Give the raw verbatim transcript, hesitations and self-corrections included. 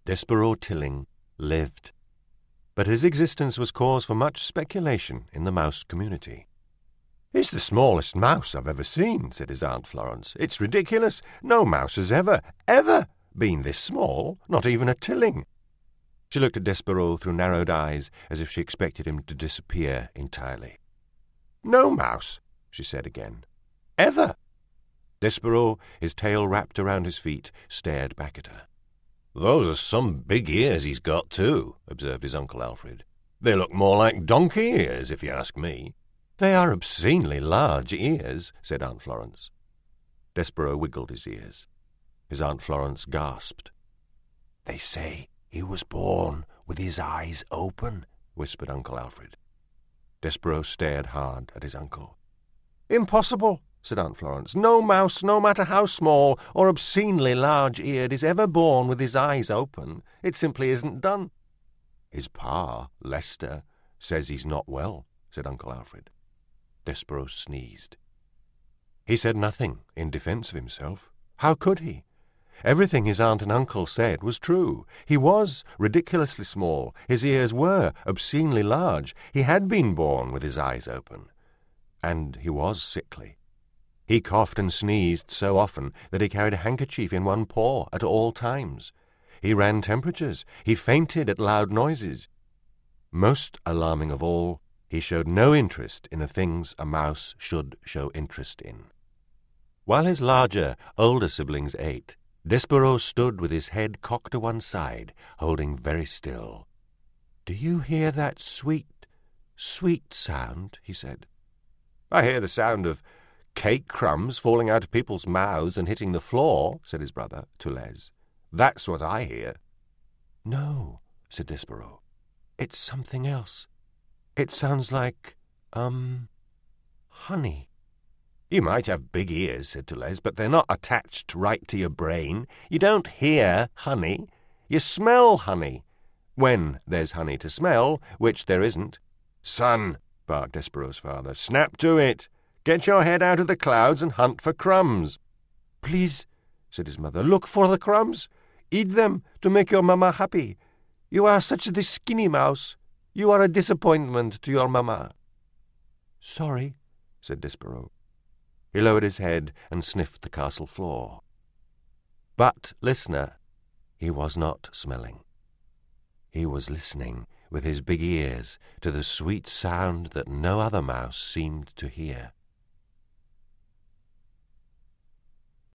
Despereaux Tilling lived, but his existence was cause for much speculation in the mouse community. "It's the smallest mouse I've ever seen," said his Aunt Florence. "It's ridiculous. No mouse has ever, ever been this small, not even a Tilling." She looked at Despereaux through narrowed eyes as if she expected him to disappear entirely. "No mouse," she said again. "Ever." Despereaux, his tail wrapped around his feet, stared back at her. "Those are some big ears he's got, too," observed his Uncle Alfred. "They look more like donkey ears, if you ask me." "They are obscenely large ears," said Aunt Florence. Despereaux wiggled his ears. His Aunt Florence gasped. "They say he was born with his eyes open," whispered Uncle Alfred. Despereaux stared hard at his uncle. "Impossible," said Aunt Florence. "No mouse, no matter how small or obscenely large-eared, is ever born with his eyes open. It simply isn't done." "His pa, Lester, says he's not well," said Uncle Alfred. Despereaux sneezed. He said nothing in defence of himself. How could he? Everything his aunt and uncle said was true. He was ridiculously small. His ears were obscenely large. He had been born with his eyes open. And he was sickly. He coughed and sneezed so often that he carried a handkerchief in one paw at all times. He ran temperatures. He fainted at loud noises. Most alarming of all, he showed no interest in the things a mouse should show interest in. While his larger, older siblings ate, Despereaux stood with his head cocked to one side, holding very still. "Do you hear that sweet, sweet sound?" he said. "I hear the sound of cake crumbs falling out of people's mouths and hitting the floor," said his brother, Tulez. "That's what I hear." "No," said Despereaux. "It's something else. It sounds like, um, honey." "You might have big ears," said Tulez, "but they're not attached right to your brain. You don't hear honey. You smell honey. When there's honey to smell, which there isn't." "Son," barked Despereaux's father, "snap to it. Get your head out of the clouds and hunt for crumbs." "Please," said his mother, "look for the crumbs. Eat them to make your mamma happy. You are such the skinny mouse. You are a disappointment to your mamma." "Sorry," said Despereaux. He lowered his head and sniffed the castle floor. But, listener, he was not smelling. He was listening with his big ears to the sweet sound that no other mouse seemed to hear.